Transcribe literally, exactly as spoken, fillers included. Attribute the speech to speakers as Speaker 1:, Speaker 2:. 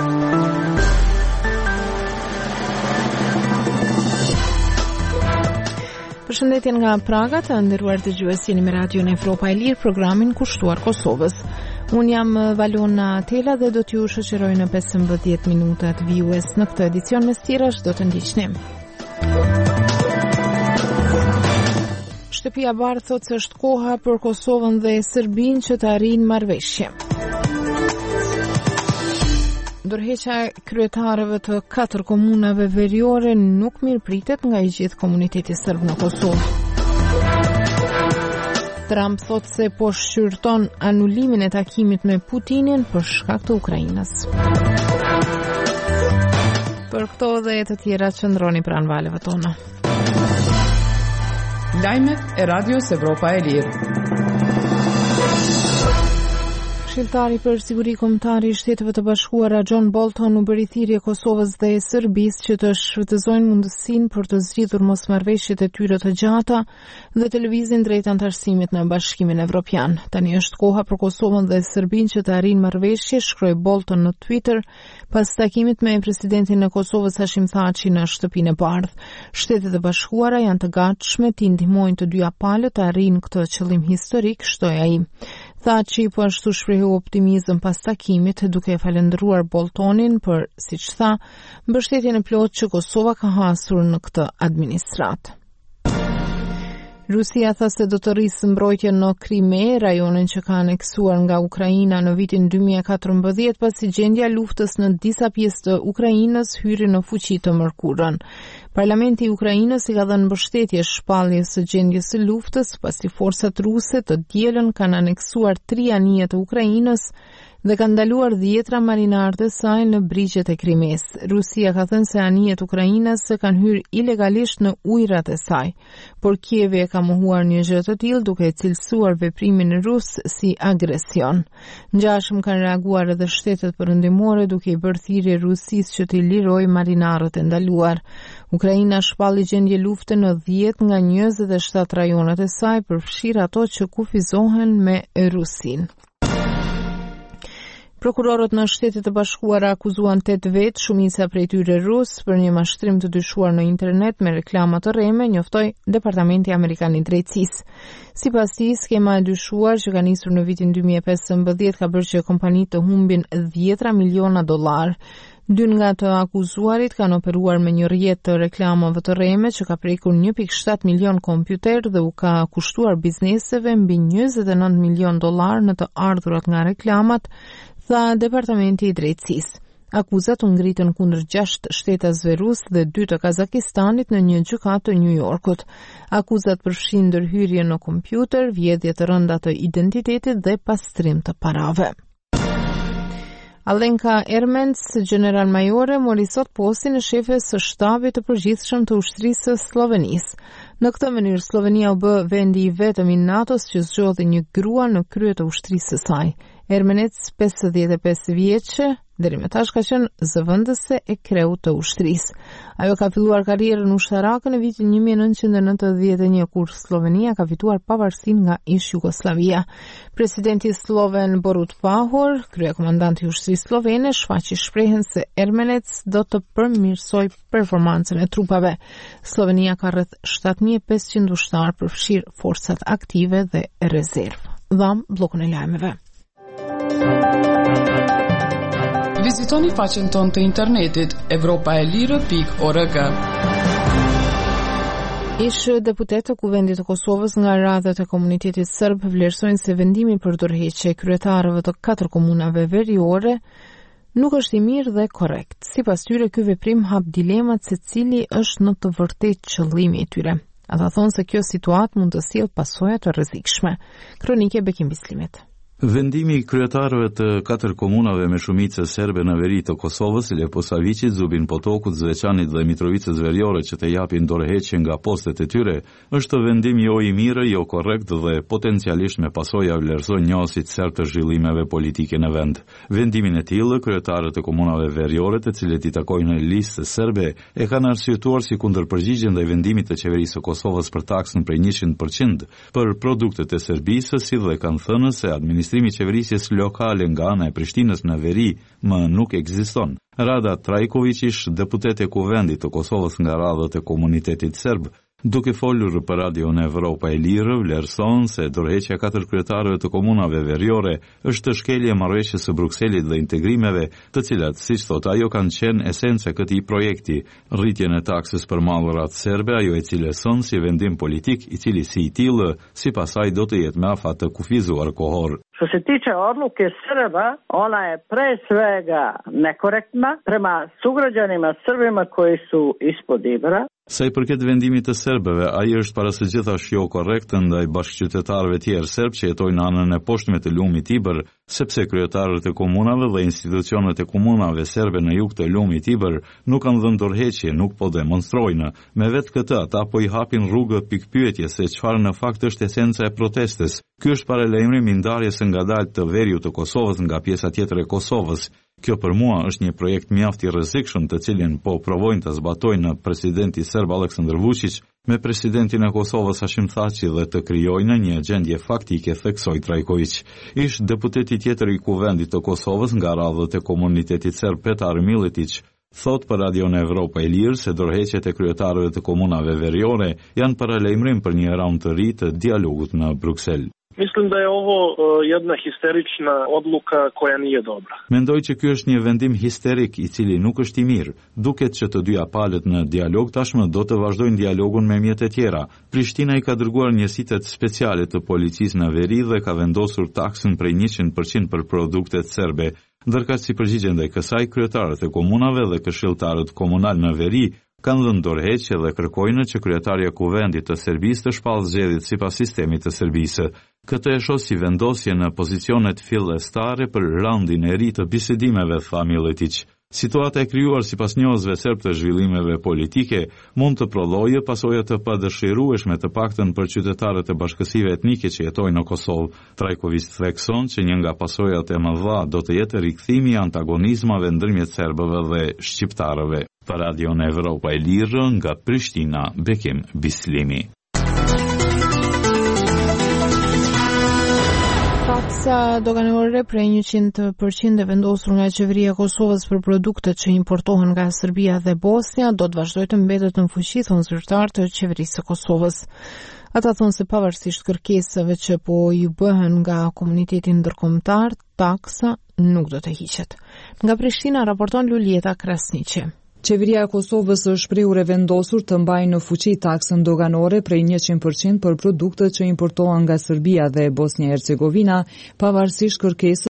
Speaker 1: Përshëndetje nga Praga, të nderuar dëgjues, jeni me Radion Evropa e Lirë, programin kushtuar Kosovës. Unë jam Valona Tela dhe do t'ju shoqëroj në pesëmbëdhjetë minutat vijues. Në këtë edicion me stirash do të ndiqni. Shtëpia Bardh thotë se është koha për Kosovën dhe Serbinë që të arrijnë marrëveshje. Ndërheqja e kryetarëve të katër komunave veriore nuk mirëpritet nga i gjithë komuniteti serb në Kosovë. Trump thotë se po shqyrton anulimin e takimit me Putinin për shkak të Ukrainës. Për këto dhe të tjera qëndroni pranë valeve tona.
Speaker 2: Lajmet e Radios Evropa e Lirë.
Speaker 1: Këshilltari për siguri kombëtare i Shteteve të Bashkuara John Bolton u bëri thirrje Kosovës dhe Serbisë që të shfrytëzojnë mundësinë për të zgjidhur mosmarrëveshjet e tyre të gjata dhe të lëvizin drejt anëtarësimit në Bashkimin Evropian. Tani është koha për Kosovën dhe Serbinë që të arrijnë marrëveshje, shkroi Bolton në Twitter pas takimit me presidentin e Kosovës Hashim Thaçi në Shtëpinë e Bardhë. Shtetet e Bashkuara janë të gatshme të ndihmojnë të dyja palët të arrijnë këtë qëllim historik, shtoi ai. Thaçi po ashtu shprehu optimizëm pas takimit, duke e falendëruar Boltonin për, siç tha, mbështetjen e plotë që Kosova ka hasur në këtë administratë. Rusia tha se do të rrisë mbrojtjen në Krime, rajonin që ka aneksuar nga Ukraina në vitin dy mijë e katërmbëdhjetë, pasi gjendja e luftës në disa pjesë të Ukrainës hyri në fuqi të mërkurën. Parlamenti i Ukrainës i ka dhënë mbështetje shpalljes së gjendjes së luftës, pasi forcat ruse të dielën kanë aneksuar tri anije të Ukrainës dhe kanë ndaluar dhjetra marinarë të saj në brigjet e Krimes. Rusia ka thënë se anijet Ukrainës kanë hyrë ilegalisht në ujërat e saj, por Kievi e ka mohuar një gjë të tillë duke cilësuar veprimin rus si agresion. Ngjashëm kanë reaguar edhe shtetet perëndimore duke i bërë thirrje Rusisë që t'i lirojë marinarët e ndaluar. Ukraina shpalli gjendje lufte në dhjetë nga njëzet e shtatë rajonet e saj, përfshirë ato që kufizohen me Rusinë. Prokurorët në Shtetet e Bashkuara akuzuan tetë vetë, shumica prej tyre rus, për një mashtrim të dyshuar në internet me reklama të rreme, njoftoi Departamenti Amerikan i Drejtësisë. Sipas tij, skema e dyshuar që ka nisur në vitin dy mijë e pesëmbëdhjetë ka bërë që kompanitë të humbin dhjetra miliona dollar. Dy nga të akuzuarit kanë operuar me një rrjet të reklamave të rreme që ka prekur një pikë shtatë milion kompjuter dhe u ka kushtuar bizneseve mbi njëzet e nëntë milion dollar në të ardhurat nga reklamat, tha Departamenti i Drejtësisë. Akuzat u ngritën kundër gjashtë shtetasve rus dhe dy të Kazakistanit në një gjykatë të New Yorkut. Akuzat përfshin ndërhyrje në kompjuter, vjedhje të rënda të identitetit dhe pastrim të parave. Alenka Ermens, general majore, mori sot postin e shefes së shtabit të përgjithshëm të ushtrisë së Slovenisë. Në këtë mënyrë Slovenia u bë vendi i vetëm i NATO-s që zgjodhi një grua në krye të ushtrisë së saj. Ermenec, pesëdhjetë e pesë vjeçë, deri më tash ka qenë zëvendëse e kreut të ushtrisë. Ajo ka filluar karrierën ushtarake në vitin një mijë e nëntëqind e nëntëdhjetë e një, kur Slovenia ka fituar pavarësinë nga ish Jugosllavia. Presidenti sloven Borut Pahor, kryekomandanti i ushtrisë slovene, shfaqi shprehjen se Ermenec do të përmirësoj performancën e trupave. Slovenia ka rreth shtatë mijë e pesëqind ushtar, përfshir forcat aktive dhe rezervë. Dham bllokun e lajmeve.
Speaker 2: Vizitoni faqen tonë të internetit evropaelire pikë org.
Speaker 1: Ish deputet të Kuvendit të Kosovës nga radhët e komunitetit serb vlerësojnë se vendimi për ndërheqje e kryetarëve të katër komunave veriore nuk është i mirë dhe korrekt. Sipas tyre, ky veprim hap dilemat se cili është në të vërtetë qëllimi i tyre. Ata thonë se kjo situatë mund të sjellë pasoja të rrezikshme. Kronike Bekim Bislimit.
Speaker 3: Vendimi i kryetarëve të katër komunave me shumicë serbe në veri të Kosovës, Leposavicit, Zubin Potokut, Zveçanit dhe Mitrovicës Veriore që të japin dorëheqje nga postet e tyre, është vendim jo i mirë, jo korrekt dhe potencialisht me pasoja vlerëson njësit ser të zhvillimeve politike në vend. Vendimin e tillë, kryetarët e komunave veriore, të cilët i takojnë në listë serbe, e kanë arsyetuar si kundërpërgjigje ndaj vendimit të qeverisë së Kosovës për taksën prej njëqind përqind për produktet e Serbisë, si dhe kanë thënë se administrata administrimi i qeverisjes lokale nga ana e Prishtinës në veri më nuk ekziston. Rada Trajković ish deputet e Kuvendit të Kosovës nga radhët e komunitetit serb, duke folur për Radion Evropa e Lirë, vlerëson se dorëheqja katër kryetarëve të komunave veriore është shkelje e marrëveshjes së Brukselit dhe integrimeve, të cilat, siç thot ajo, kanë qenë esenca e këtij projekti, rritjen e taksës për mallrat serbe, ajo e cilëson si vendim politik i cili si i tillë sipas saj do të jetë me afat të kufizuar kohor.
Speaker 4: Što se tiče odluke Srba, ona je pre svega nekorektna prema sugrađanima Srbima koji su ispod Ibra.
Speaker 3: Sa i përket vendimit të serbëve, ai është para së gjithash jo korrekt ndaj bashkëqytetarëve tjerë serb që jetojnë në anën e poshtme të lumit Ibër, sepse kryetarët e komunave dhe institucionet e komunave serbe në jug të lumit Ibër nuk kanë dhënë dorëheqje, nuk po demonstrojnë. Me vetë këtë, ata po i hapin rrugë pikpyetje se çfarë në fakt është esenca e protestës. Ky është paralajmërim i ndarjes së ngadaltë të veriut të Kosovës nga pjesa tjetër e Kosovës. Kjo për mua është një projekt mjaft i rrezikshëm të cilin po provojnë të zbatojnë presidenti serb Aleksandar Vučić me presidentin e Kosovës Hashim Thaçi dhe të krijojnë një gjendje faktike, theksoi Trajković. Ish deputeti tjetër i Kuvendit të Kosovës nga radhët e komunitetit serb Petar Miletić thot për Radion Evropa e Lirë se dorëheqjet e kryetarëve të komunave veriore janë paralajmërim për një raund të ri të dialogut në Bruksel.
Speaker 5: Mislim da je ovo uh, jedna histerična odluka koja nije dobra.
Speaker 3: Mendoj që ky është një vendim histerik i cili nuk është i mirë. Duket që të dyja palët në dialog tashmë do të vazhdojnë dialogun me mjet e tjera. Prishtina i ka dërguar njësitet speciale të policisë në veri dhe ka vendosur taksën prej njëqind përqind për produktet serbe. Ndërkaq si përgjigje ndaj kësaj, kryetarët e komunave dhe këshilltarët komunal në veri kanë dhënë dorëheqje dhe kërkojnë që kryetaria e Kuvendit të Serbisë të shpallë zgjedhjet sipas sistemit të Serbisë. Këtë e shoh si vendosje në pozicionet fillestare për raundin e ri të bisedimeve, tha Miletić. Situata e krijuar sipas njohësve serb të zhvillimeve politike mund të prodhojë pasoja të padëshirueshme të paktën për qytetarët e bashkësive etnike që jetojnë në Kosovë. Trajković thekson që një nga pasojat e mëdha do të jetë rikthimi i antagonizmave ndërmjet serbëve dhe shqiptarëve. Për Radion Evropa e Lirë nga Prishtina, Bekim Bislimi.
Speaker 1: Taksa doganore prej njëqind përqind e vendosur nga qeveria e Kosovës për produktet që importohen nga Serbia dhe Bosnia do të vazhdojë të mbetet në fuqi, thonë zyrtar të qeverisë së Kosovës. Ata thonë se pavarësisht kërkesave që po ju bëhen nga komuniteti ndërkombëtar, taksa nuk do të hiqet. Nga Prishtina raporton Lulieta Krasniqi.
Speaker 6: Qeveria e Kosovës është shprehur e vendosur të mbajë në fuqi taksën doganore prej njëqind përqind për produktet që importohen nga Serbia dhe Bosnia e Hercegovina, pavarësisht kërkesës